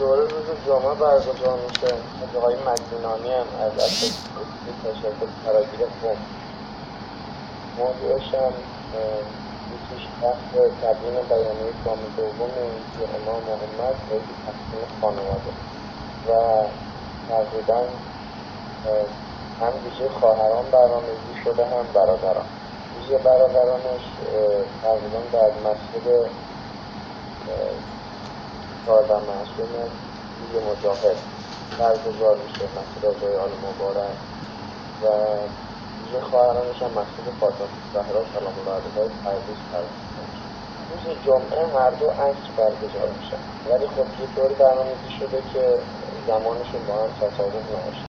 دوره روز جمعه برگزار میشه. آقای مدینانی هم از اساس تشکل فراگیر قم. موضوعش هم یکیش بحث تبیین بیانیه گام دوم که امام محمد باید تقسیم خانواده و تقریبا هم ویژه خواهران برنامه‌ریزی شده هم برادران. ویژه برادرانش تقریبا در مسجد چهارده معصوم دیگه مجاهد برگزار میشه، مسجد آقای آل مبارک، و ویژه خواهرانش هم مسجد فاطمه الزهرا سلام الله علیها پردیس برگزار میشه. روز جمعه هر دو عصر برگزار میشن، ولی خب یه طوری برنامه‌ریزی شده که زمانشون با هم تطابق نداشته.